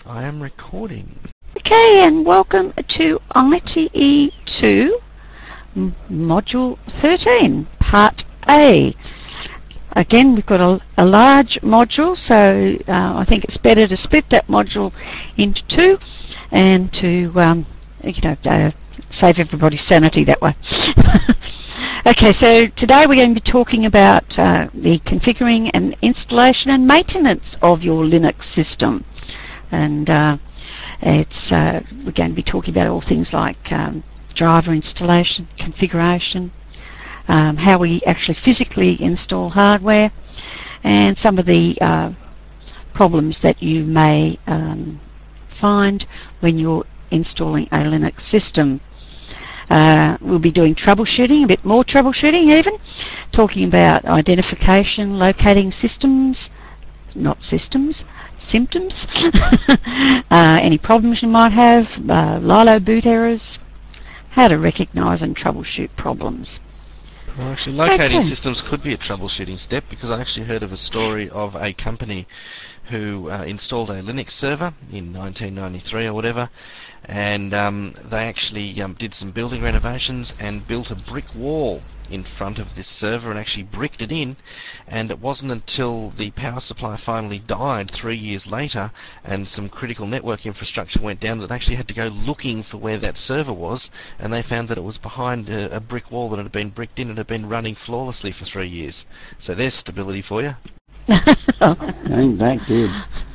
I am recording. Okay, and welcome to ITE2 Module 13, Part A. Again, we've got a large module, so I think it's better to split that module into two and to, save everybody's sanity that way. Okay, so today we're going to be talking about the configuring and installation and maintenance of your Linux system. And we're going to be talking about all things like driver installation, configuration, how we actually physically install hardware, and some of the problems that you may find when you're installing a Linux system. We'll be doing troubleshooting, a bit more troubleshooting even, talking about identification, locating systems, not systems, symptoms, any problems you might have, Lilo boot errors, how to recognise and troubleshoot problems. Well, actually, locating systems could be a troubleshooting step, because I actually heard of a story of a company who installed a Linux server in 1993 or whatever, and they actually did some building renovations and built a brick wall in front of this server and actually bricked it in, and it wasn't until the power supply finally died 3 years later and some critical network infrastructure went down that they actually had to go looking for where that server was, and they found that it was behind a brick wall that had been bricked in and had been running flawlessly for 3 years. So there's stability for you. Ain't that good?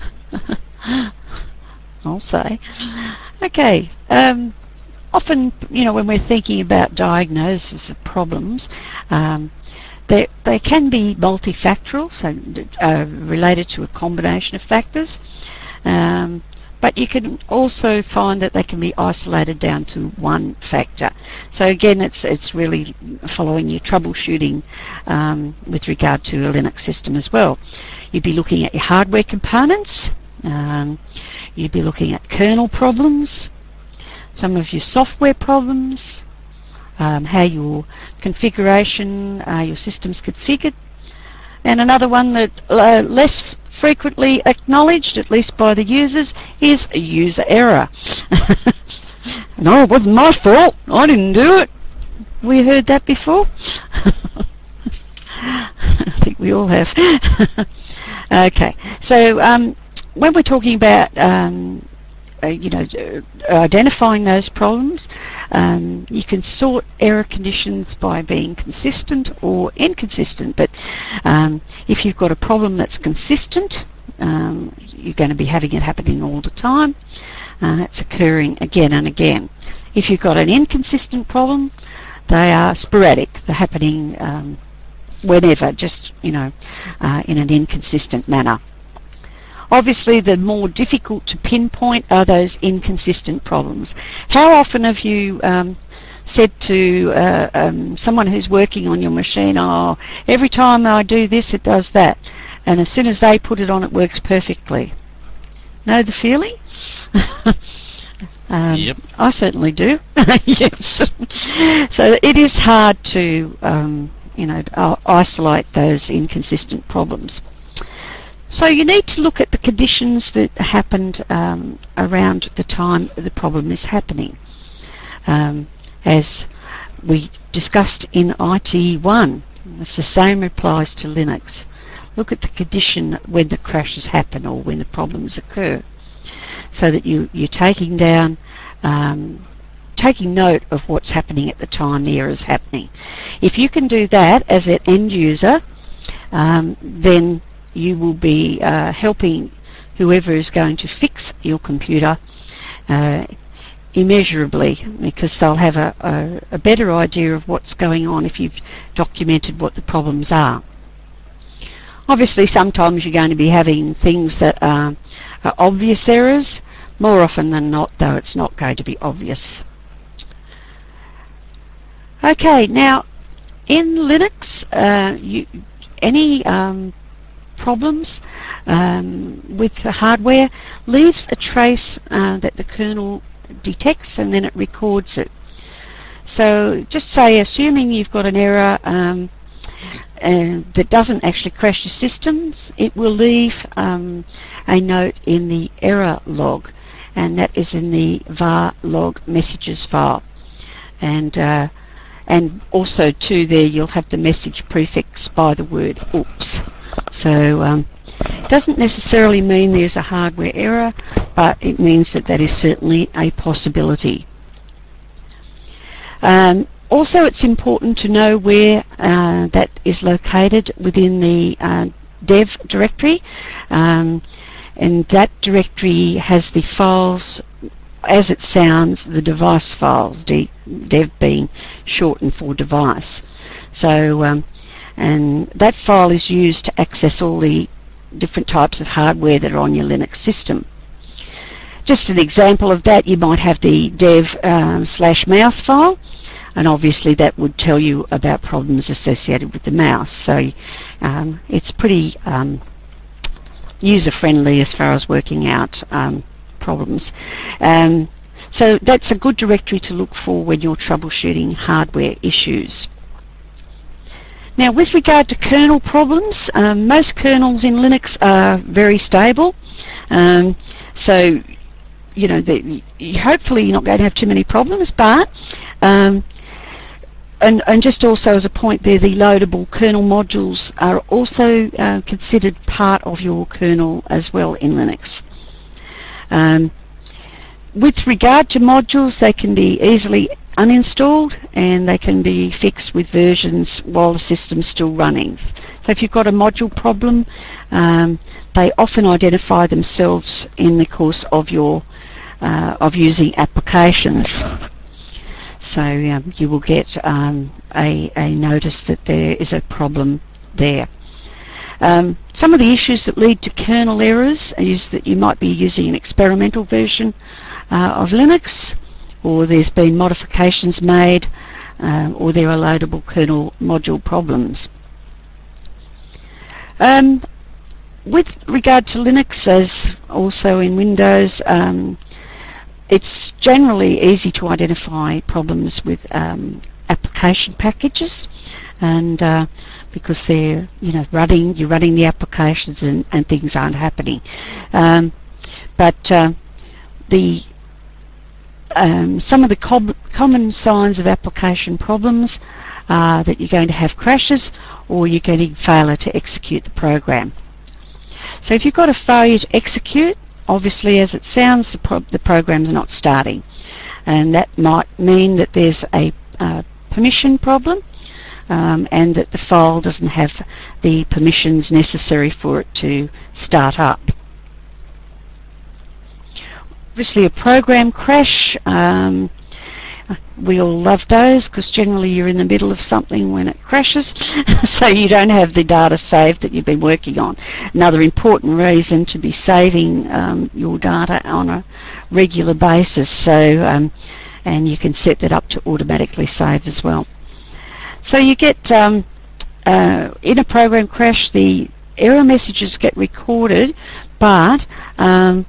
I'll say. Okay. Often, when we're thinking about diagnosis of problems, they can be multifactorial, so related to a combination of factors. But you can also find that they can be isolated down to one factor. So again, it's really following your troubleshooting with regard to a Linux system as well. You'd be looking at your hardware components. You'd be looking at kernel problems, some of your software problems, how your configuration, your system's configured, and another one that less frequently acknowledged, at least by the users, is a user error. No, it wasn't my fault. I didn't do it. We heard that before? I think we all have. Okay, so when we're talking about identifying those problems, you can sort error conditions by being consistent or inconsistent, but if you've got a problem that's consistent, you're going to be having it happening all the time. It's occurring again and again. If you've got an inconsistent problem, they are sporadic. They're happening whenever, just in an inconsistent manner. Obviously, the more difficult to pinpoint are those inconsistent problems. How often have you said to someone who's working on your machine, "Oh, every time I do this, it does that," and as soon as they put it on, it works perfectly? Know the feeling? Yep. I certainly do. Yes. So it is hard to isolate those inconsistent problems. So you need to look at the conditions that happened around the time the problem is happening. As we discussed in ITE1, it's the same applies to Linux. Look at the condition when the crashes happen or when the problems occur, so that you're taking down, taking note of what's happening at the time the error is happening. If you can do that as an end user, then you will be helping whoever is going to fix your computer immeasurably, because they'll have a better idea of what's going on if you've documented what the problems are. Obviously, sometimes you're going to be having things that are obvious errors. More often than not, though, it's not going to be obvious. Okay, now in Linux, any problems with the hardware leaves a trace that the kernel detects, and then it records it. So just say, assuming you've got an error that doesn't actually crash your systems, it will leave a note in the error log, and that is in the var log messages file. And also too, there you'll have the message prefixed by the word oops. So it doesn't necessarily mean there's a hardware error, but it means that that is certainly a possibility. Also, it's important to know where that is located within the dev directory, and that directory has the files, as it sounds, the device files, dev being shortened for device. So, and that file is used to access all the different types of hardware that are on your Linux system. Just an example of that, you might have the dev /mouse file, and obviously that would tell you about problems associated with the mouse. So it's pretty user-friendly as far as working out problems. So that's a good directory to look for when you're troubleshooting hardware issues. Now, with regard to kernel problems, most kernels in Linux are very stable. So, you know, hopefully you're not going to have too many problems, but and just also as a point there, the loadable kernel modules are also considered part of your kernel as well in Linux. With regard to modules, they can be easily uninstalled and they can be fixed with versions while the system's still running. So if you've got a module problem, they often identify themselves in the course of your using applications. So you will get a notice that there is a problem there. Some of the issues that lead to kernel errors is that you might be using an experimental version of Linux, or there's been modifications made, or there are loadable kernel module problems. With regard to Linux, as also in Windows, it's generally easy to identify problems with application packages, and because they're, you know, you're running the applications and things aren't happening. But some of the common signs of application problems are that you're going to have crashes, or you're getting failure to execute the program. So if you've got a failure to execute, obviously, as it sounds, the program's not starting, and that might mean that there's a permission problem, and that the file doesn't have the permissions necessary for it to start up. Obviously, a program crash, we all love those because generally you're in the middle of something when it crashes, so you don't have the data saved that you've been working on. Another important reason to be saving your data on a regular basis, so and you can set that up to automatically save as well. So you get in a program crash, the error messages get recorded, but and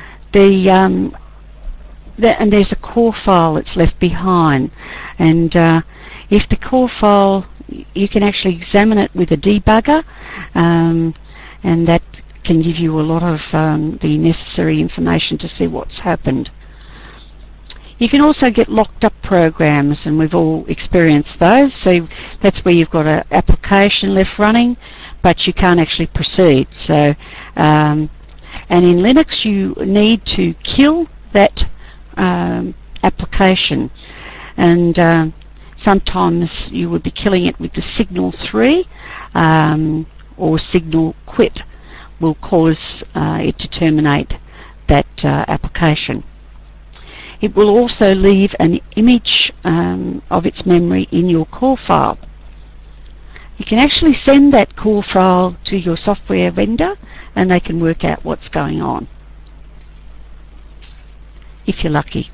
there's a core file that's left behind, and if the core file, you can actually examine it with a debugger, and that can give you a lot of the necessary information to see what's happened. You can also get locked up programs, and we've all experienced those. So that's where you've got an application left running, but you can't actually proceed. So, and in Linux, you need to kill that application, and sometimes you would be killing it with the signal 3 or signal quit will cause it to terminate that application. It will also leave an image of its memory in your core file. You can actually send that core file to your software vendor and they can work out what's going on, if you're lucky.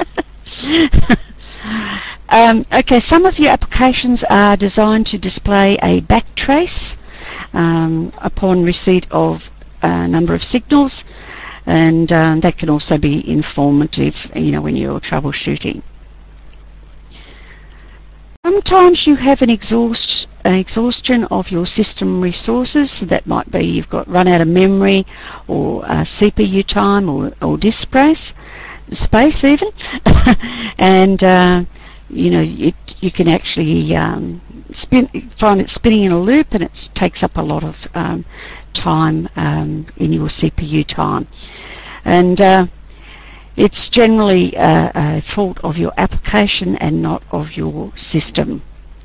Okay, some of your applications are designed to display a backtrace upon receipt of a number of signals, and that can also be informative, you know, when you're troubleshooting. Sometimes you have an exhaust exhaustion of your system resources. So that might be you've got run out of memory, or CPU time, or disk space even. And you know, you can actually find it spinning in a loop, and it takes up a lot of time in your CPU time. And it's generally a fault of your application and not of your system.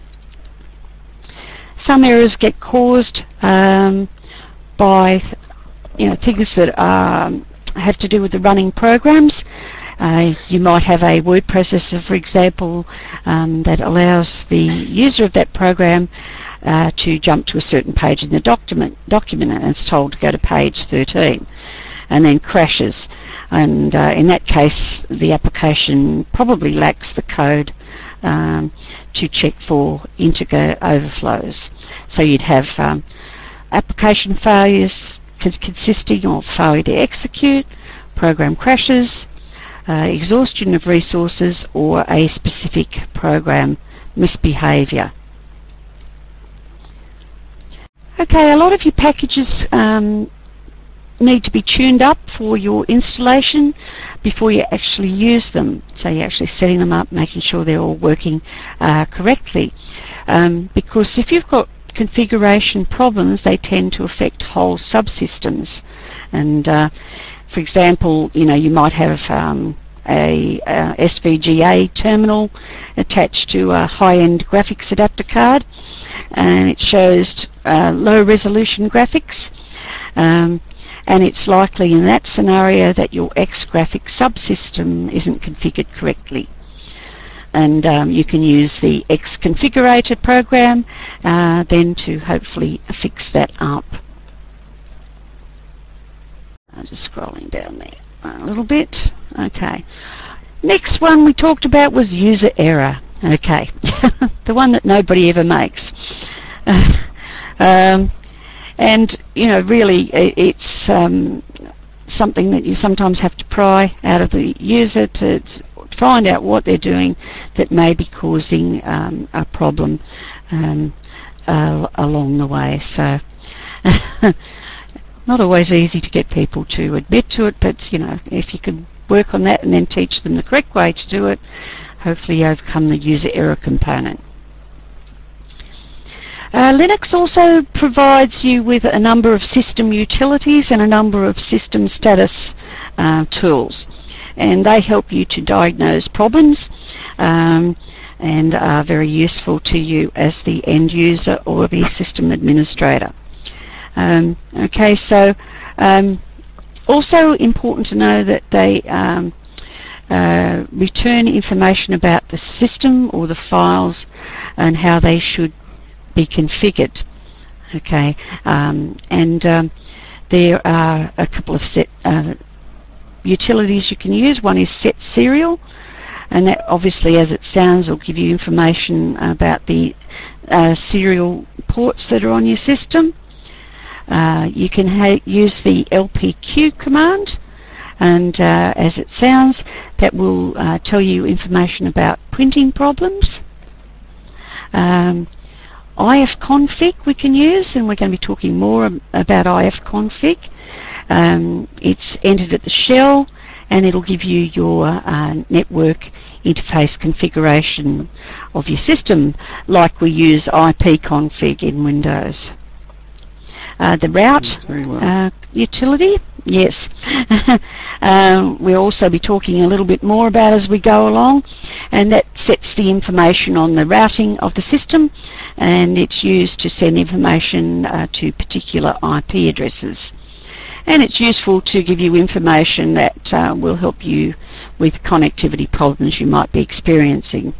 Some errors get caused by things that have to do with the running programs. You might have a word processor, for example, that allows the user of that program to jump to a certain page in the document, and it's told to go to page 13, and then crashes. And in that case, the application probably lacks the code to check for integer overflows. So you'd have application failures consisting of failure to execute, program crashes, exhaustion of resources, or a specific program misbehavior. Okay, a lot of your packages need to be tuned up for your installation before you actually use them. So you're actually setting them up, making sure they're all working correctly. Because if you've got configuration problems, they tend to affect whole subsystems. And for example, you might have a SVGA terminal attached to a high-end graphics adapter card, and it shows low resolution graphics, and it's likely in that scenario that your X-graphics subsystem isn't configured correctly. And you can use the X-configurator program then to hopefully fix that up. I'm just scrolling down there a little bit. Okay. Next one we talked about was user error. Okay. The one that nobody ever makes. And really it's something that you sometimes have to pry out of the user to find out what they're doing that may be causing a problem along the way. So not always easy to get people to admit to it, but if you can work on that and then teach them the correct way to do it, hopefully you overcome the user error component. Linux also provides you with a number of system utilities and a number of system status tools, and they help you to diagnose problems and are very useful to you as the end user or the system administrator. Okay, so also important to know that they return information about the system or the files and how they should be configured. Okay, and there are a couple of set utilities you can use. One is set serial, and that obviously, as it sounds, will give you information about the serial ports that are on your system. You can use the LPQ command, and as it sounds, that will tell you information about printing problems. ifconfig we can use, and we're going to be talking more about ifconfig. It's entered at the shell, and it'll give you your network interface configuration of your system, like we use ipconfig in Windows. The route utility, yes, we'll also be talking a little bit more about as we go along, and that sets the information on the routing of the system, and it's used to send information to particular IP addresses. And it's useful to give you information that will help you with connectivity problems you might be experiencing.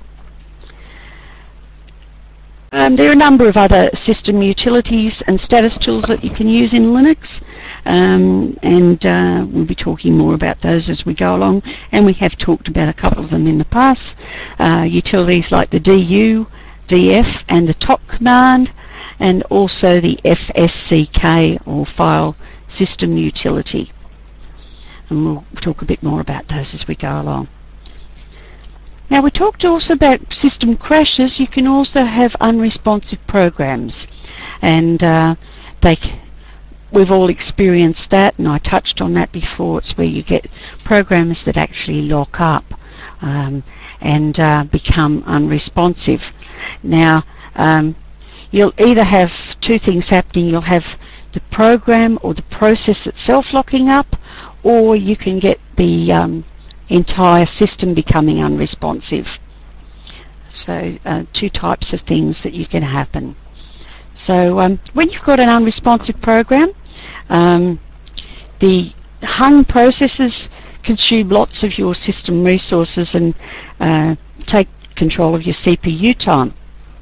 There are a number of other system utilities and status tools that you can use in Linux, and we'll be talking more about those as we go along, and we have talked about a couple of them in the past. Utilities like the DU, DF and the top command, and also the FSCK or file system utility, and we'll talk a bit more about those as we go along. Now, we talked also about system crashes. You can also have unresponsive programs, and we've all experienced that, and I touched on that before. It's where you get programs that actually lock up and become unresponsive. Now, you'll either have two things happening. You'll have the program or the process itself locking up, or you can get the entire system becoming unresponsive. So two types of things that you can happen. So when you've got an unresponsive program, the hung processes consume lots of your system resources and take control of your CPU time.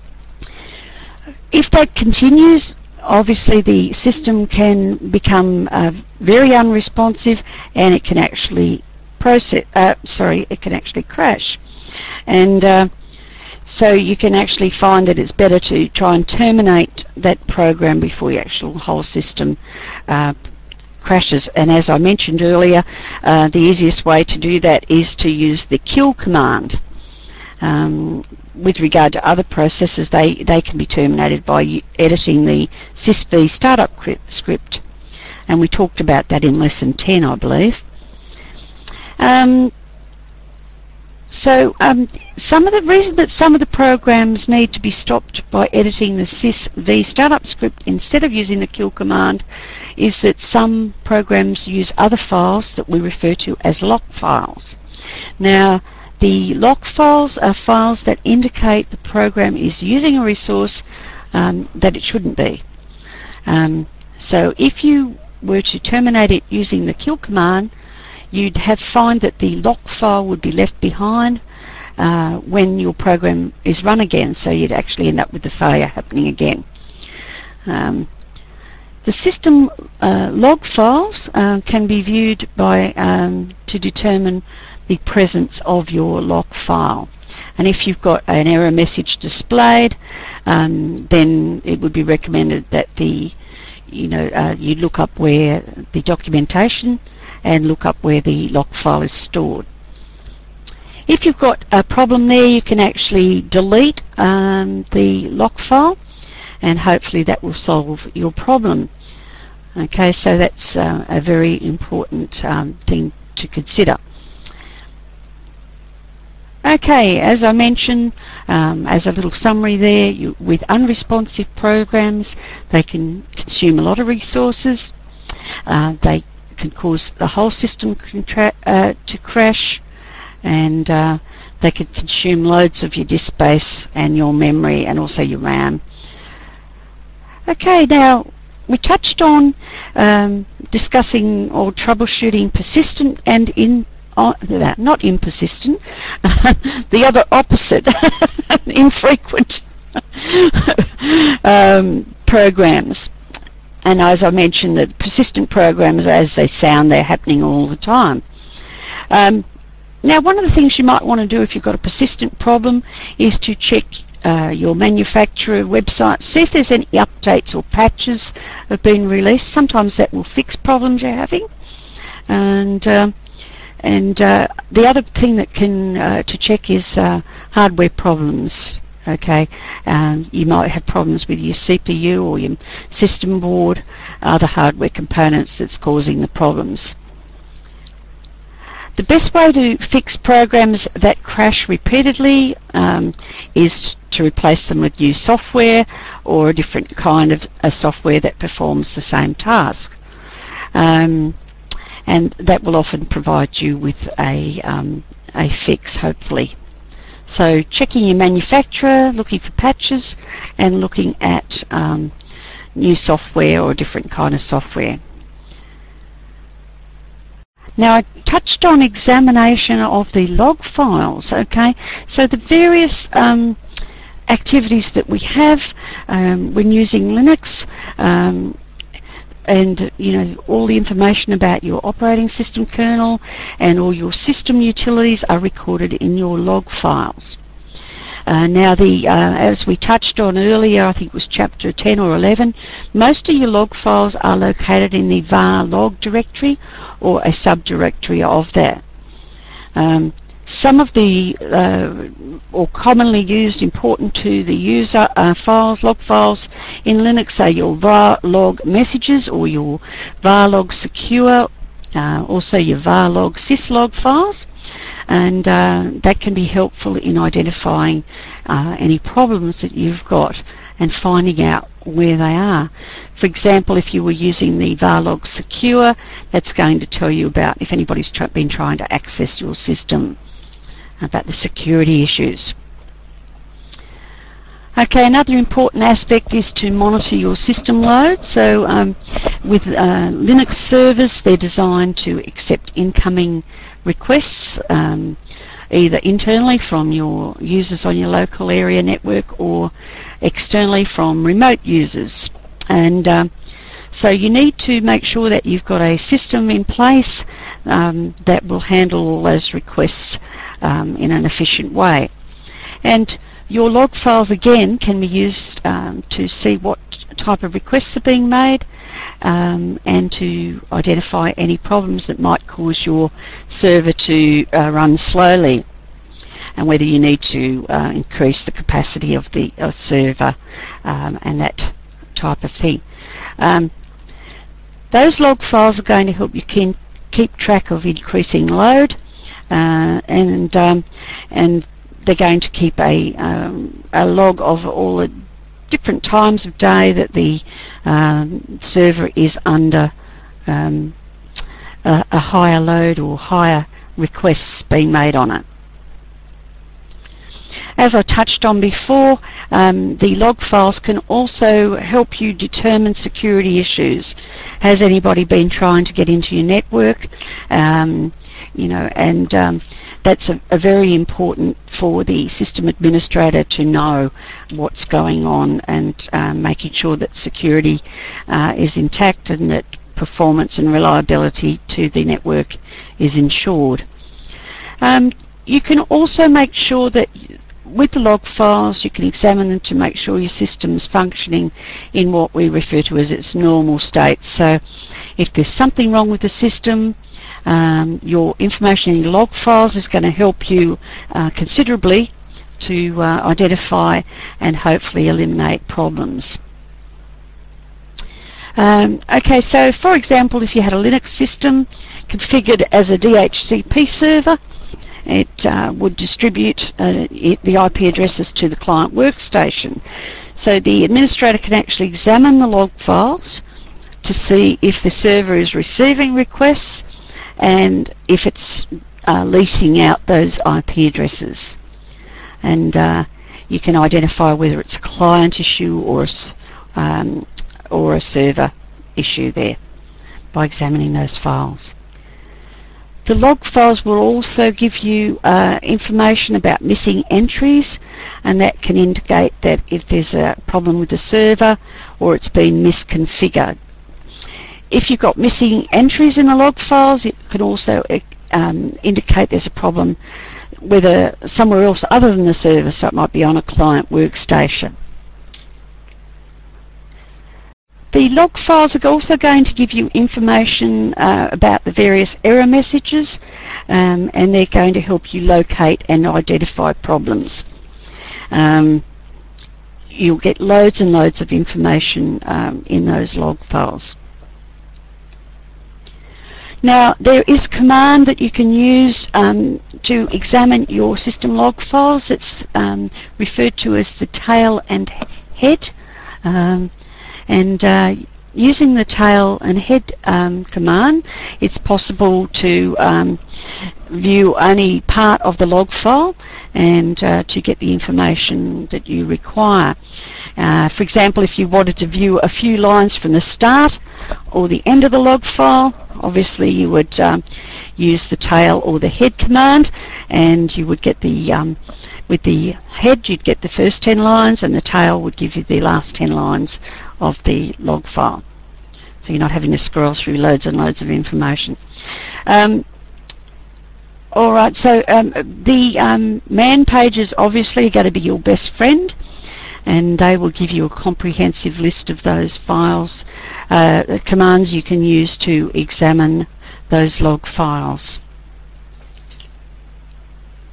If that continues, obviously the system can become very unresponsive, and it can actually it can actually crash. And so you can actually find that it's better to try and terminate that program before your actual whole system crashes. And as I mentioned earlier, the easiest way to do that is to use the kill command. With regard to other processes, they can be terminated by editing the sysv startup script, and we talked about that in lesson 10, I believe. Some of the reason that some of the programs need to be stopped by editing the sysv startup script instead of using the kill command is that some programs use other files that we refer to as lock files. Now, the lock files are files that indicate the program is using a resource that it shouldn't be. So if you were to terminate it using the kill command, you'd find that the lock file would be left behind when your program is run again, so you'd actually end up with the failure happening again. The system log files can be viewed by to determine the presence of your lock file, and if you've got an error message displayed, then it would be recommended that you look up where the documentation and look up where the lock file is stored. If you've got a problem there, you can actually delete the lock file, and hopefully that will solve your problem. Okay, so that's a very important thing to consider. Okay, as I mentioned, as a little summary there, with unresponsive programs, they can consume a lot of resources. They can cause the whole system to crash, and they can consume loads of your disk space and your memory and also your RAM. Okay, now we touched on discussing or troubleshooting persistent and not impersistent, the other opposite, infrequent programs. And as I mentioned, the persistent programs, as they sound, they're happening all the time. Now, one of the things you might want to do if you've got a persistent problem is to check your manufacturer website, see if there's any updates or patches have been released. Sometimes that will fix problems you're having. And the other thing that can to check is hardware problems. Okay, you might have problems with your CPU or your system board, other hardware components that's causing the problems. The best way to fix programs that crash repeatedly is to replace them with new software or a different kind of software that performs the same task. And that will often provide you with a fix, hopefully. So checking your manufacturer, looking for patches, and looking at new software or a different kind of software. Now, I touched on examination of the log files. Okay, so the various activities that we have when using Linux, and all the information about your operating system kernel and all your system utilities are recorded in your log files. Now, as we touched on earlier, I think it was chapter 10 or 11, most of your log files are located in the var log directory or a subdirectory of that. Some of the or commonly used, important to the user files, log files in Linux are your varlog messages or your varlog secure, also your varlog syslog files, and that can be helpful in identifying any problems that you've got and finding out where they are. For example, if you were using the varlog secure, that's going to tell you about if anybody's been trying to access your system, about the security issues. Okay, another important aspect is to monitor your system load. So with Linux servers, they're designed to accept incoming requests, either internally from your users on your local area network or externally from remote users. And so you need to make sure that you've got a system in place that will handle all those requests in an efficient way. And your log files again can be used to see what type of requests are being made and to identify any problems that might cause your server to run slowly, and whether you need to increase the capacity of the server and that type of thing. Those log files are going to help you keep track of increasing load, and they're going to keep a log of all the different times of day that the server is under a higher load or higher requests being made on it. As I touched on before, the log files can also help you determine security issues. Has anybody been trying to get into your network? You know, and that's a very important for the system administrator to know what's going on, and making sure that security is intact and that performance and reliability to the network is ensured. You can also make sure that with the log files, you can examine them to make sure your system's functioning in what we refer to as its normal state. So if there's something wrong with the system, your information in your log files is going to help you considerably to identify and hopefully eliminate problems. Okay, so for example, if you had a Linux system configured as a DHCP server, it would distribute the IP addresses to the client workstation. So the administrator can actually examine the log files to see if the server is receiving requests and if it's leasing out those IP addresses. And you can identify whether it's a client issue or a server issue there by examining those files. The log files will also give you information about missing entries, and that can indicate that if there's a problem with the server or it's been misconfigured. If you've got missing entries in the log files, it can also indicate there's a problem whether somewhere else other than the server, so it might be on a client workstation. The log files are also going to give you information about the various error messages, and they're going to help you locate and identify problems. You'll get loads and loads of information in those log files. Now, there is a command that you can use to examine your system log files. It's referred to as the tail and head. And using the tail and head command, it's possible to view only part of the log file and to get the information that you require. For example, if you wanted to view a few lines from the start or the end of the log file, obviously you would use the tail or the head command, and you would get the with the head you'd get the first 10 lines, and the tail would give you the last 10 lines of the log file. So you're not having to scroll through loads and loads of information. Alright, so the man pages obviously are going to be your best friend, and they will give you a comprehensive list of those files, commands you can use to examine those log files.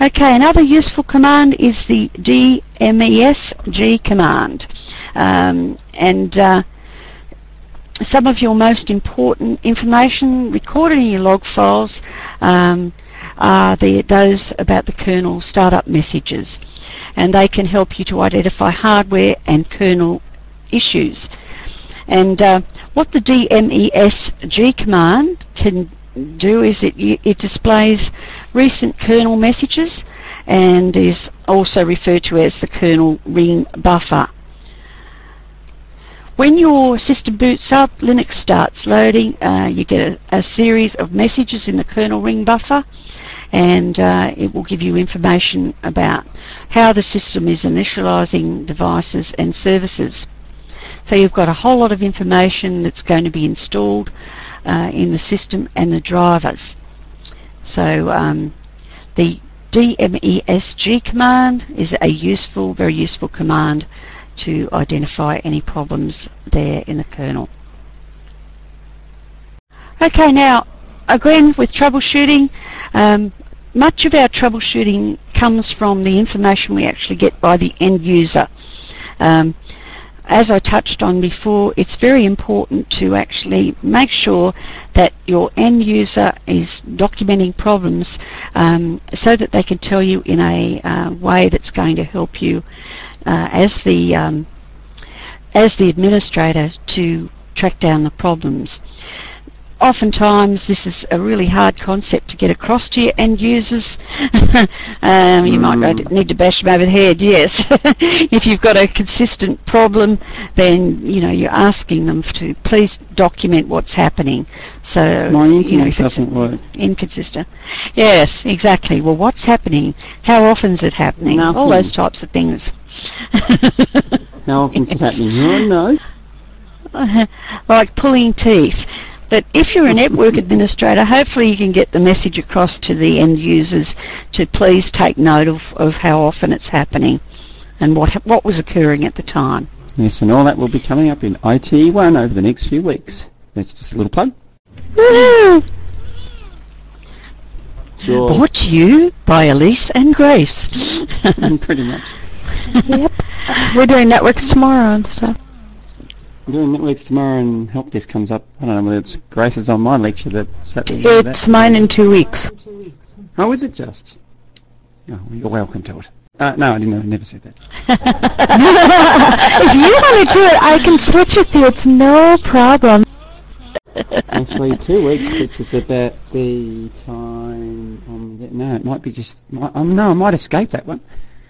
Okay, another useful command is the DMESG command. Some of your most important information recorded in your log files are those about the kernel startup messages, and they can help you to identify hardware and kernel issues. And what the DMESG command can do is it displays recent kernel messages and is also referred to as the kernel ring buffer. When your system boots up, Linux starts loading, you get a series of messages in the kernel ring buffer, and it will give you information about how the system is initializing devices and services. So you've got a whole lot of information that's going to be installed in the system and the drivers. So the DMESG command is a useful, very useful command to identify any problems there in the kernel. Okay, now again with troubleshooting, much of our troubleshooting comes from the information we actually get by the end user. As I touched on before, it's very important to actually make sure that your end user is documenting problems so that they can tell you in a way that's going to help you as the administrator to track down the problems. Oftentimes this is a really hard concept to get across to your end users. You might need to bash them over the head, yes. If you've got a consistent problem, then you're asking them to please document what's happening. So my internet doesn't work. Inconsistent. Yes, exactly. Well, what's happening? How often is it happening? Nothing. All those types of things. How often is it happening? Oh, no. Like pulling teeth. But if you're a network administrator, hopefully you can get the message across to the end users to please take note of how often it's happening and what was occurring at the time. Yes, and all that will be coming up in IT1 over the next few weeks. That's just a little plug. Woo! Sure. Brought to you by Elise and Grace. Pretty much. Yep. We're doing networks tomorrow and stuff. I'm doing networks tomorrow and help desk comes up. I don't know whether it's Grace's on my lecture that's happening. It's mine in 2 weeks. Oh, is it just? Oh, you're welcome to it. No, I never said that. If you want to do it, I can switch with you. It's no problem. Actually, 2 weeks puts us about the time. No, it might be just. No, I might escape that one.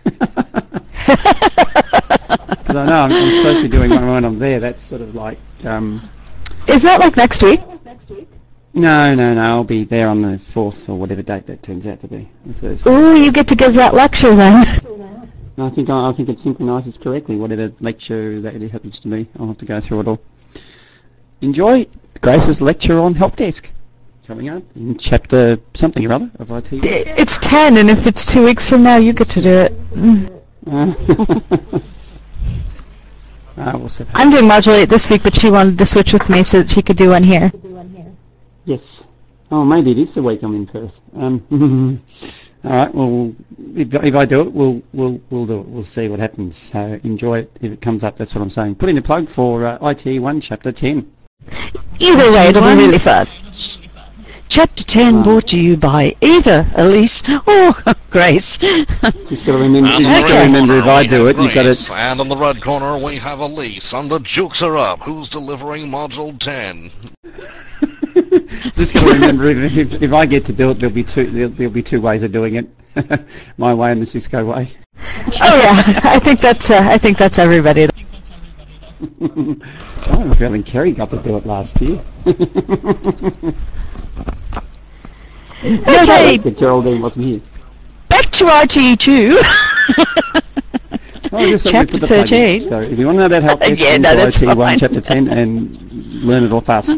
Because I know I'm supposed to be doing one when I'm there. That's sort of like. Is that like next week? No. I'll be there on the 4th or whatever date that turns out to be. The Thursday. Ooh, you get to give that lecture then. I think it synchronises correctly. Whatever lecture that it happens to be, I'll have to go through it all. Enjoy Grace's lecture on help desk coming up in chapter something or other of IT. It's 10, and if it's 2 weeks from now, you get to do it. We'll see. I'm doing Module 8 this week, but she wanted to switch with me so that she could do one here. Yes. Oh, maybe it is the week I'm in Perth. All right. Well, if I do it, we'll do it. We'll see what happens. So enjoy it if it comes up. That's what I'm saying. Put in a plug for IT1 Chapter 10. Either way, it'll be really fun. Chapter 10 brought to you by either Elise or Grace. Just got to remember, if I do it, you've got to... And in the red corner we have Elise, and the jukes are up. Who's delivering Module 10? Just got to remember, if I get to do it, there'll be two ways of doing it. My way and the Cisco way. Oh yeah, I think that's everybody. I have a feeling Kerry got to do it last year. Okay, But Geraldine wasn't here. back to IT2. Chapter 13. So if you want to know about help desk, Yeah, no, that's IT1 fine. Chapter 10 and learn it off us.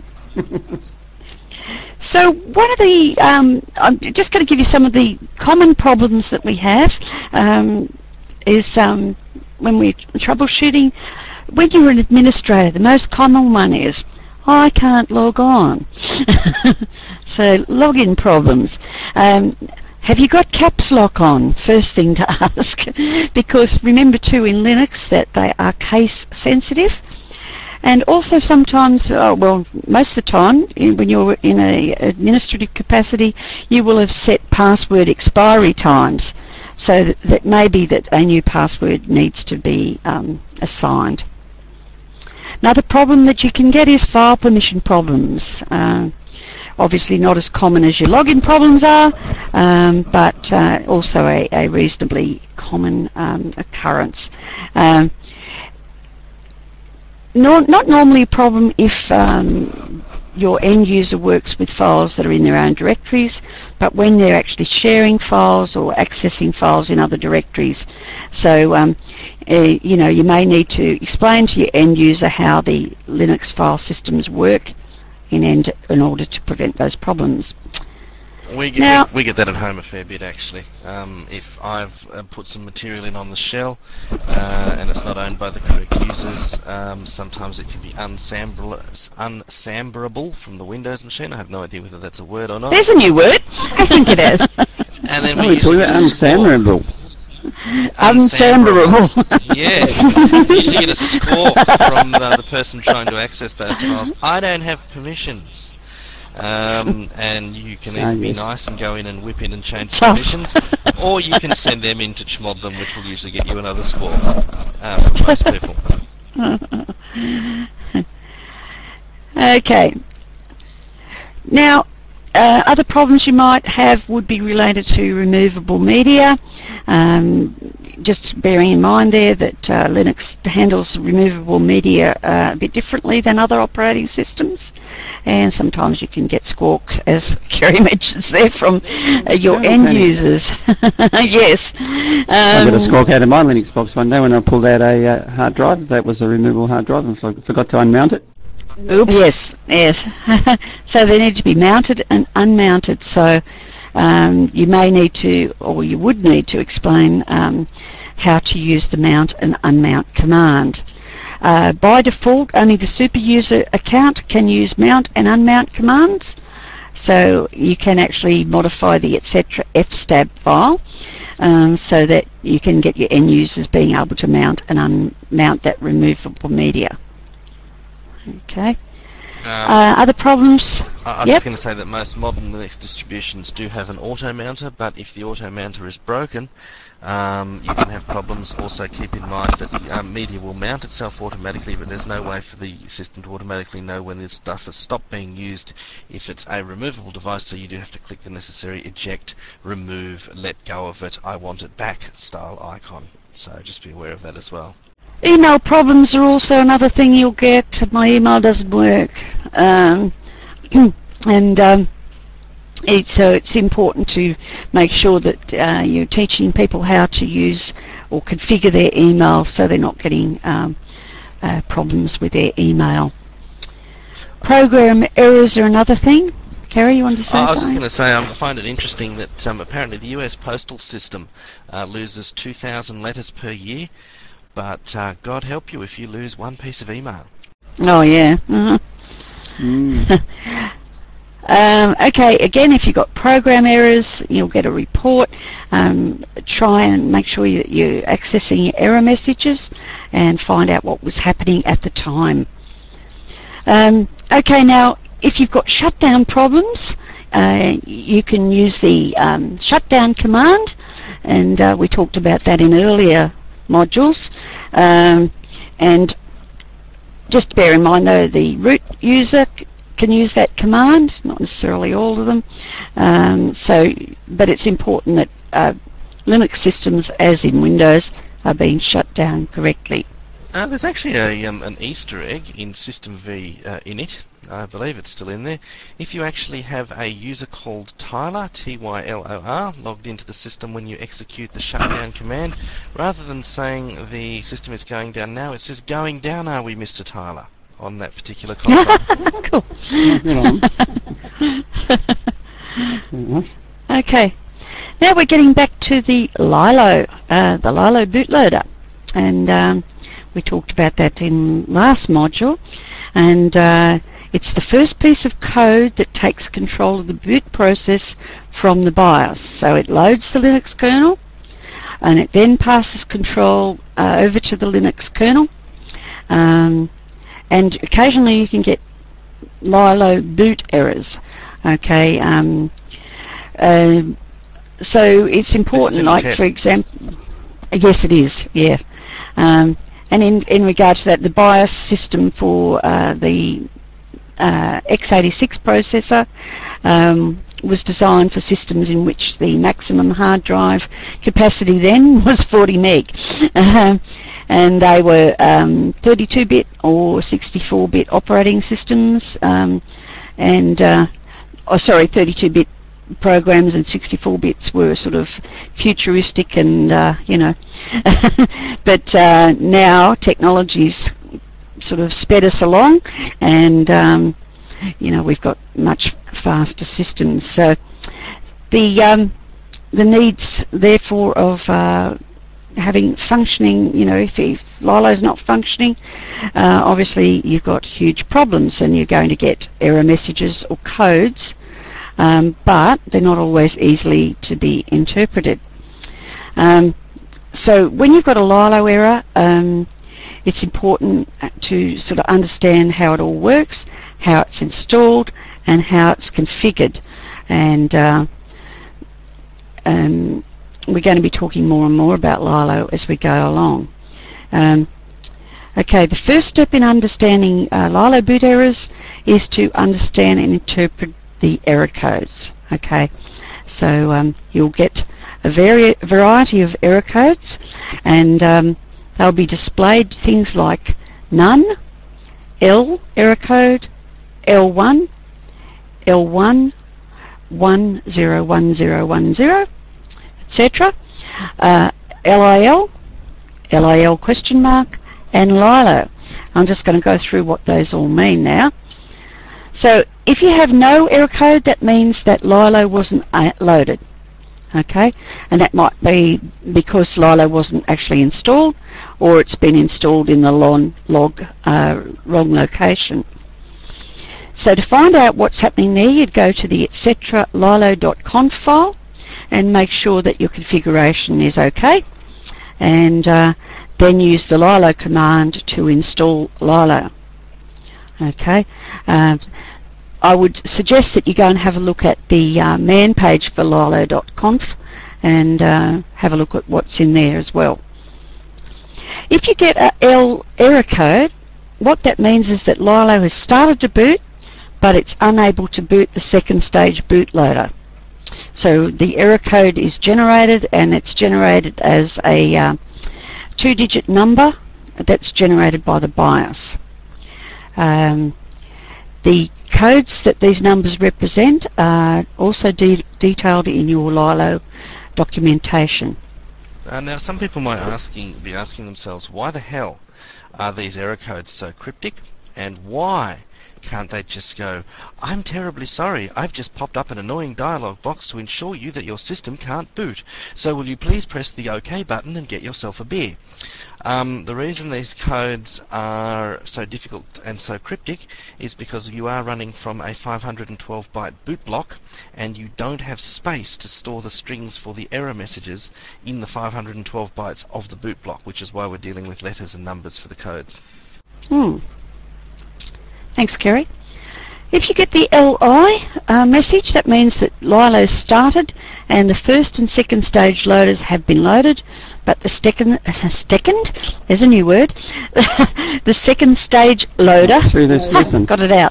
So one of the, I'm just going to give you some of the common problems that we have is when we're troubleshooting. When you're an administrator, the most common one is, I can't log on. So login problems. Have you got caps lock on? First thing to ask, because remember too in Linux that they are case sensitive, and also sometimes, most of the time when you're in a administrative capacity, you will have set password expiry times, so that maybe that a new password needs to be assigned. Another problem that you can get is file permission problems. Obviously not as common as your login problems are, but also a reasonably common occurrence. Not normally a problem if your end user works with files that are in their own directories, but when they're actually sharing files or accessing files in other directories. So, you may need to explain to your end user how the Linux file systems work in order to prevent those problems. We get that at home a fair bit, actually. If I've put some material in on the shell and it's not owned by the correct users, sometimes it can be unsamberable from the Windows machine. I have no idea whether that's a word or not. There's a new word. I think it is. And then we're talking about unsamberable. Unsamberable. Yes. You usually get a score from the person trying to access those files. I don't have permissions. And you can either be nice and go in and whip in and change permissions, or you can send them in to chmod them, which will usually get you another score from most people. Okay. Now, other problems you might have would be related to removable media. Just bearing in mind there that Linux handles removable media a bit differently than other operating systems, and sometimes you can get squawks, as Kerry mentions there, from your end users. Yes. I got a squawk out of my Linux box one day when I pulled out a hard drive. That was a removable hard drive and forgot to unmount it. Oops. Yes. So they need to be mounted and unmounted. So you may need to, or you would need to explain how to use the mount and unmount command. By default, only the super user account can use mount and unmount commands. So you can actually modify the etc. fstab file so that you can get your end users being able to mount and unmount that removable media. Okay. Other problems? I was just going to say that most modern Linux distributions do have an auto mounter, but if the auto mounter is broken, you can have problems. Also keep in mind that the media will mount itself automatically, but there's no way for the system to automatically know when this stuff has stopped being used if it's a removable device, so you do have to click the necessary eject, remove, let go of it, I want it back style icon. So just be aware of that as well. Email problems are also another thing you'll get. My email doesn't work, it's important to make sure that you're teaching people how to use or configure their email so they're not getting problems with their email. Program errors are another thing. Kerry, you want to say something? I was just going to say, I find it interesting that apparently the US postal system loses 2,000 letters per year. But God help you if you lose one piece of email. Oh, yeah. Okay, again, if you've got program errors, you'll get a report. Try and make sure that you're accessing your error messages and find out what was happening at the time. Okay, now, if you've got shutdown problems, you can use the shutdown command, and we talked about that in earlier modules, and just bear in mind though the root user can use that command, not necessarily all of them, but it's important that Linux systems, as in Windows, are being shut down correctly. There's actually an Easter egg in systemv init. I believe it's still in there. If you actually have a user called Tyler, T-Y-L-O-R, logged into the system when you execute the shutdown command, rather than saying the system is going down now, it says going down, are we, Mr. Tyler, on that particular console. Cool. Okay. Now we're getting back to the Lilo bootloader, and we talked about that in last module, and It's the first piece of code that takes control of the boot process from the BIOS. So it loads the Linux kernel, and it then passes control over to the Linux kernel. And occasionally you can get Lilo boot errors. Okay, so it's important, like for example, yes it is, yeah. And in regard to that, the BIOS system for the x86 processor was designed for systems in which the maximum hard drive capacity then was 40 meg. And they were 32-bit or 64-bit operating systems, and 32-bit programs and 64 bits were sort of futuristic and but now technology's sort of sped us along, and we've got much faster systems. So the needs therefore of having functioning, if Lilo's not functioning, obviously you've got huge problems, and you're going to get error messages or codes, but they're not always easily to be interpreted. So when you've got a Lilo error, it's important to sort of understand how it all works, how it's installed, and how it's configured. And we're going to be talking more and more about Lilo as we go along. Okay, the first step in understanding Lilo boot errors is to understand and interpret the error codes. Okay, so you'll get a variety of error codes, and they'll be displayed things like none, L error code, L1, L1, 101010, etc. LIL, LIL question mark, and Lilo. I'm just going to go through what those all mean now. So if you have no error code, that means that Lilo wasn't loaded. Okay, and that might be because Lilo wasn't actually installed, or it's been installed in the wrong location. So to find out what's happening there, you'd go to the etc lilo.conf file and make sure that your configuration is okay, and then use the Lilo command to install Lilo. Okay, I would suggest that you go and have a look at the man page for lilo.conf and have a look at what's in there as well. If you get a L error code, what that means is that Lilo has started to boot, but it's unable to boot the second stage bootloader. So the error code is generated, and it's generated as a 2-digit number that's generated by the BIOS. The codes that these numbers represent are also detailed in your Lilo documentation. Now some people might be asking themselves, why the hell are these error codes so cryptic, and why can't they just go, I'm terribly sorry, I've just popped up an annoying dialog box to ensure you that your system can't boot, so will you please press the OK button and get yourself a beer? The reason these codes are so difficult and so cryptic is because you are running from a 512-byte boot block, and you don't have space to store the strings for the error messages in the 512 bytes of the boot block, which is why we're dealing with letters and numbers for the codes. Thanks, Kerry. If you get the LI message, that means that Lilo's started and the first and second stage loaders have been loaded, but the second, there's a new word, the second stage loader, through this lesson. Got it out,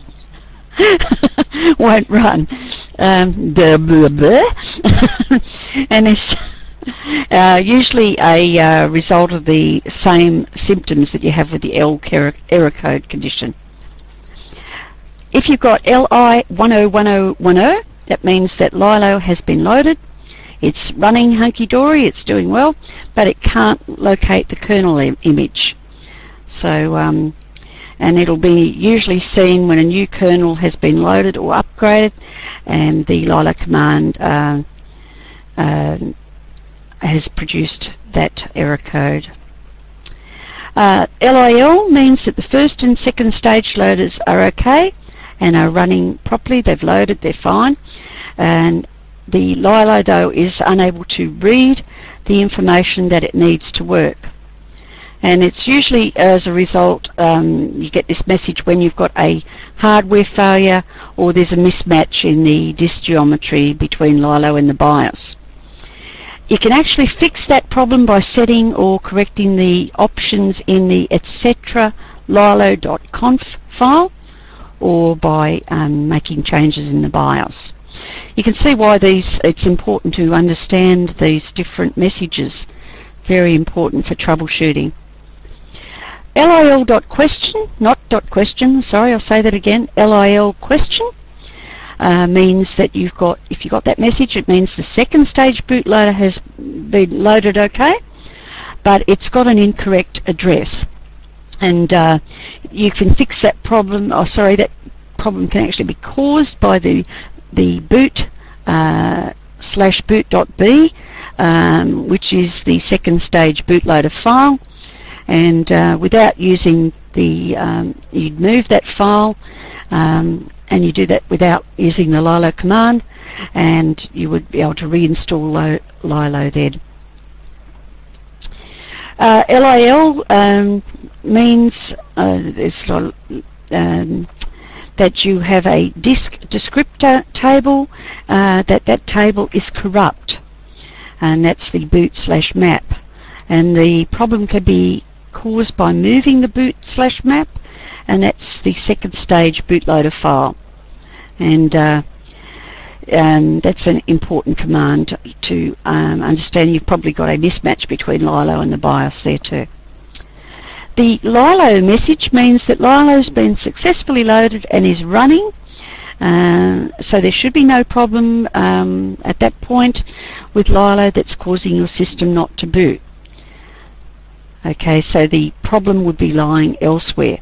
won't run. Blah, blah, blah. And it's usually a result of the same symptoms that you have with the L error code condition. If you've got LI 101010, that means that Lilo has been loaded, it's running hunky-dory, it's doing well, but it can't locate the kernel image. So, and it'll be usually seen when a new kernel has been loaded or upgraded, and the Lilo command has produced that error code. LIL means that the first and second stage loaders are okay, and are running properly. They've loaded, they're fine. And the Lilo, though, is unable to read the information that it needs to work. And it's usually as a result, you get this message when you've got a hardware failure or there's a mismatch in the disk geometry between Lilo and the BIOS. You can actually fix that problem by setting or correcting the options in the etc lilo.conf file, or by making changes in the BIOS. You can see why it's important to understand these different messages. Very important for troubleshooting. LIL.question, not .question, sorry, I'll say that again. LIL question means that if you got that message, it means the second stage bootloader has been loaded okay, but it's got an incorrect address. And you can fix that problem, that problem can actually be caused by the boot /boot.b, which is the second stage bootloader file. And without using you'd move that file, and you do that without using the Lilo command, and you would be able to reinstall Lilo then. LIL means that you have a disk descriptor table, that table is corrupt, and that's the boot/map. And the problem can be caused by moving the boot/map, and that's the second stage bootloader file. And that's an important command to understand. You've probably got a mismatch between Lilo and the BIOS there too. The Lilo message means that Lilo's been successfully loaded and is running, so there should be no problem at that point with Lilo that's causing your system not to boot. Okay, so the problem would be lying elsewhere.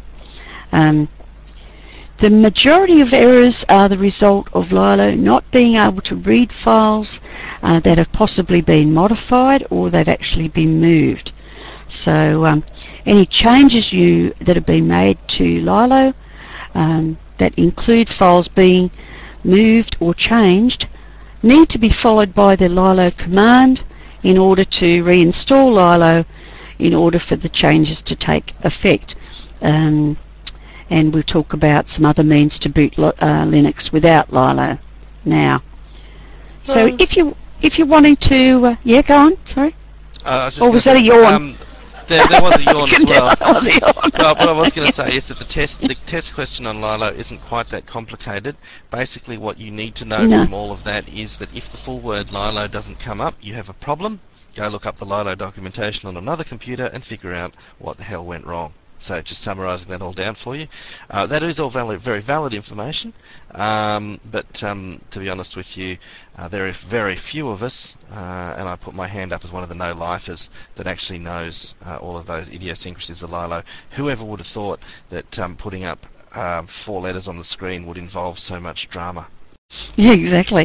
The majority of errors are the result of Lilo not being able to read files that have possibly been modified, or they've actually been moved. So any changes that have been made to Lilo that include files being moved or changed need to be followed by the Lilo command in order to reinstall Lilo, in order for the changes to take effect. And we'll talk about some other means to boot Linux without Lilo now. So if you're wanting to, yeah, go on. Sorry. Or was that a yawn? There was a yawn as well. Well, what I was going to say is that the test question on Lilo isn't quite that complicated. Basically, what you need to know from all of that is that if the full word Lilo doesn't come up, you have a problem. Go look up the Lilo documentation on another computer and figure out what the hell went wrong. So just summarising that all down for you. That is all very valid information, but to be honest with you, there are very few of us, and I put my hand up as one of the no-lifers, that actually knows all of those idiosyncrasies of Lilo. Whoever would have thought that putting up 4 letters on the screen would involve so much drama? Yeah, exactly.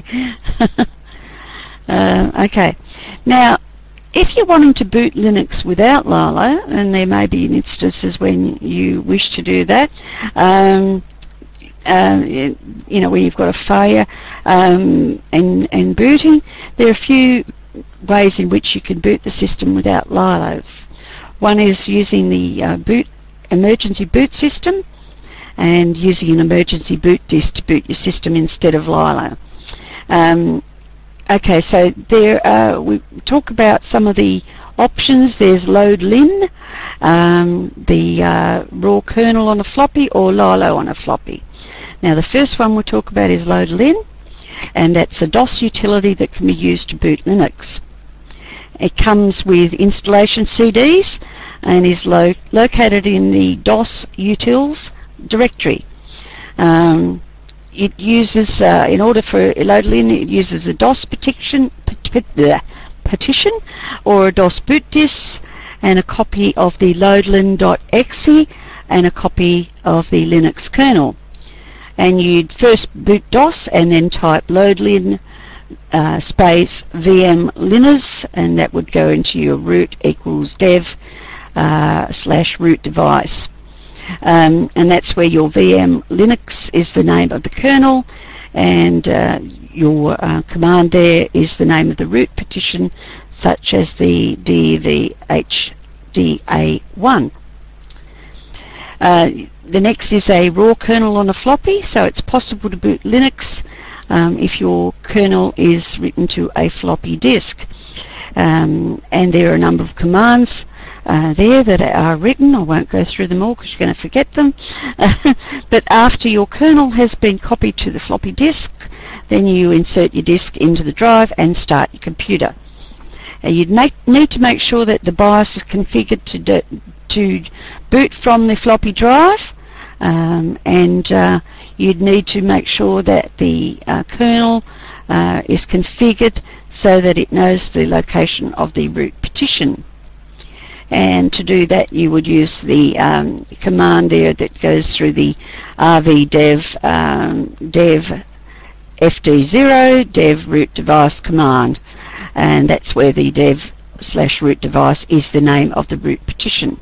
Okay. Now, if you're wanting to boot Linux without Lilo, and there may be instances when you wish to do that, you know, when you've got a failure and booting, there are a few ways in which you can boot the system without Lilo. One is using the emergency boot system, and using an emergency boot disk to boot your system instead of Lilo. Okay, so there we talk about some of the options. There's loadlin, the raw kernel on a floppy, or Lilo on a floppy. Now the first one we'll talk about is loadlin, and that's a DOS utility that can be used to boot Linux. It comes with installation CDs and is located in the DOS utils directory. It uses, in order for loadlin, it uses a DOS petition or a DOS boot disk, and a copy of the loadlin.exe, and a copy of the Linux kernel. And you'd first boot DOS and then type loadlin space VM liners, and that would go into your root equals dev /root device. and that's where your VM Linux is the name of the kernel, and your command there is the name of the root partition, such as the DVHDA1. The next is a raw kernel on a floppy, so it's possible to boot Linux if your kernel is written to a floppy disk. And there are a number of commands there that are written. I won't go through them all because you're going to forget them. But after your kernel has been copied to the floppy disk, then you insert your disk into the drive and start your computer. You'd need to make sure that the BIOS is configured to boot from the floppy drive, and you'd need to make sure that the kernel is configured so that it knows the location of the root partition. And to do that, you would use the command there that goes through the rvdev dev fd0 dev root device command, and that's where the dev/root device is the name of the root partition.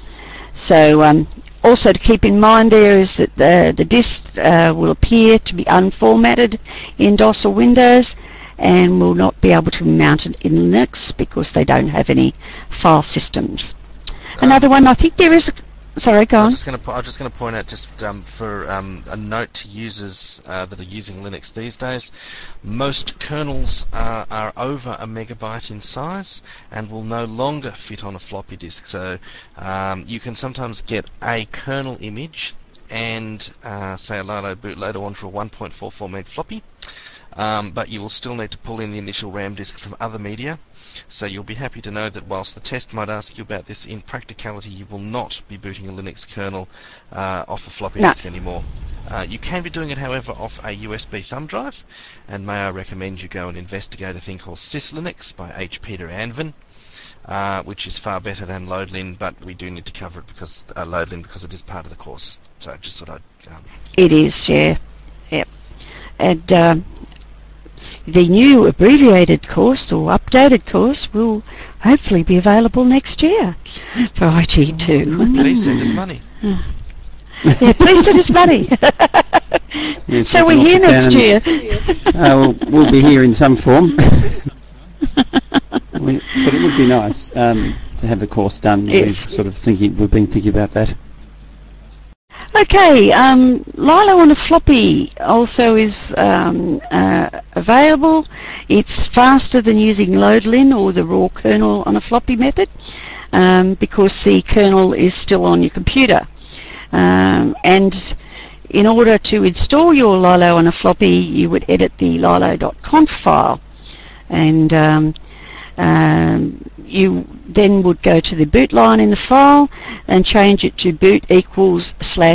So also to keep in mind there is that the disk will appear to be unformatted in DOS or Windows, and will not be able to be mounted in Linux because they don't have any file systems. Another one, I think there is a... Sorry, go on. I'm just going to point out, just for a note to users that are using Linux these days, most kernels are over a megabyte in size and will no longer fit on a floppy disk. So you can sometimes get a kernel image and say a Lilo bootloader onto a 1.44 meg floppy. But you will still need to pull in the initial RAM disk from other media, so you'll be happy to know that whilst the test might ask you about this, in practicality you will not be booting a Linux kernel off a floppy disk anymore. You can be doing it, however, off a USB thumb drive, and may I recommend you go and investigate a thing called SysLinux by H. Peter Anvin, which is far better than Loadlin, but we do need to cover it because Loadlin, because it is part of the course. So just thought I'd... It is, yeah. Yep. And the new abbreviated course or updated course will hopefully be available next year for IT2. Please send us money. Yeah, please send us money. Yeah, so we're here next year. We'll be here in some form. But it would be nice to have the course done. Yes. We've been thinking about that. Okay, Lilo on a floppy also is available. It's faster than using Loadlin or the raw kernel on a floppy method because the kernel is still on your computer. And in order to install your Lilo on a floppy, you would edit the lilo.conf file, and you then would go to the boot line in the file and change it to boot equals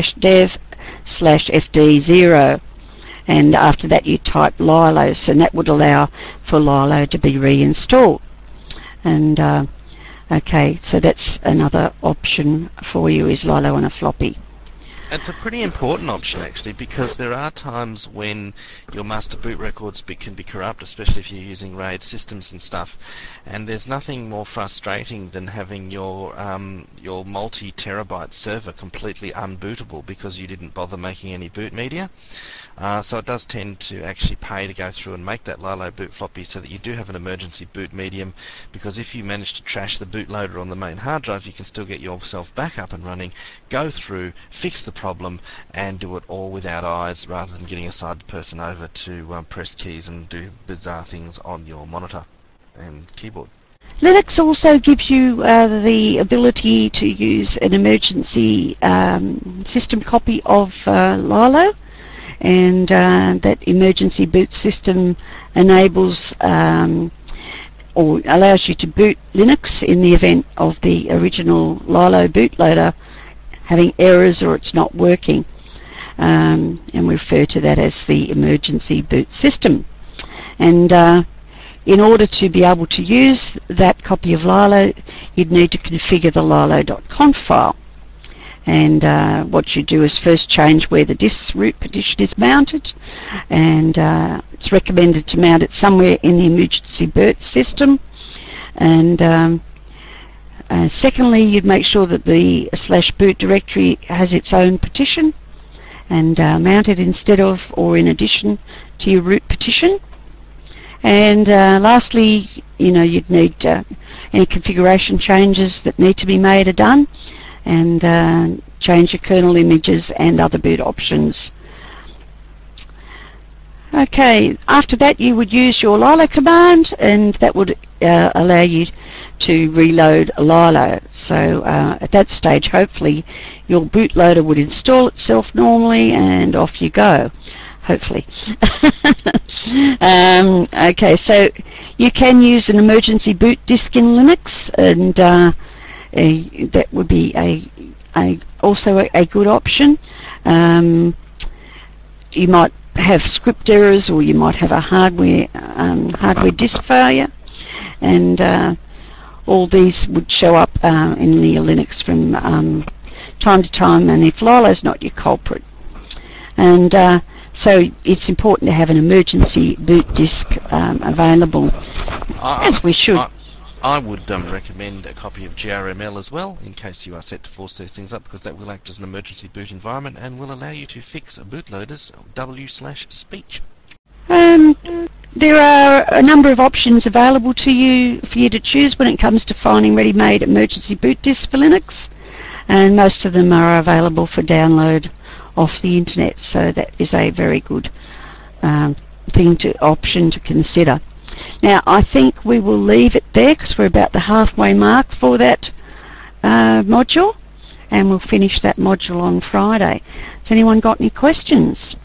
/dev/fd0, and after that you type Lilos, and that would allow for Lilo to be reinstalled. And okay, so that's another option for you, is Lilo on a floppy. It's a pretty important option, actually, because there are times when your master boot records can be corrupt, especially if you're using RAID systems and stuff. And there's nothing more frustrating than having your multi-terabyte server completely unbootable because you didn't bother making any boot media. So it does tend to actually pay to go through and make that Lilo boot floppy so that you do have an emergency boot medium, because if you manage to trash the bootloader on the main hard drive, you can still get yourself back up and running, go through, fix the problem, and do it all without eyes, rather than getting a side person over to press keys and do bizarre things on your monitor and keyboard. Linux also gives you the ability to use an emergency system copy of Lilo, and that emergency boot system enables or allows you to boot Linux in the event of the original Lilo bootloader having errors or it's not working, and we refer to that as the emergency boot system. And in order to be able to use that copy of Lilo, you'd need to configure the lilo.conf file. And what you do is first change where the disk root partition is mounted, and it's recommended to mount it somewhere in the emergency boot system. And Secondly, you'd make sure that the /boot directory has its own partition and mounted instead of or in addition to your root partition. And lastly, you'd need any configuration changes that need to be made are done, and change your kernel images and other boot options. Okay, after that you would use your Lilo command, and that would allow you to reload Lilo. So at that stage, hopefully, your bootloader would install itself normally, and off you go. Hopefully. Okay, so you can use an emergency boot disk in Linux, and that would be also a good option. You might have script errors, or you might have a hardware disk failure, and all these would show up in the Linux from time to time, and if Lilo's not your culprit. And so it's important to have an emergency boot disk available, as we should. I would recommend a copy of GRML as well, in case you are set to force these things up, because that will act as an emergency boot environment and will allow you to fix a bootloader's W/speech. There are a number of options available to you for you to choose when it comes to finding ready-made emergency boot disks for Linux, and most of them are available for download off the internet, so that is a very good option to consider. Now, I think we will leave it there because we're about the halfway mark for that module, and we'll finish that module on Friday. Has anyone got any questions?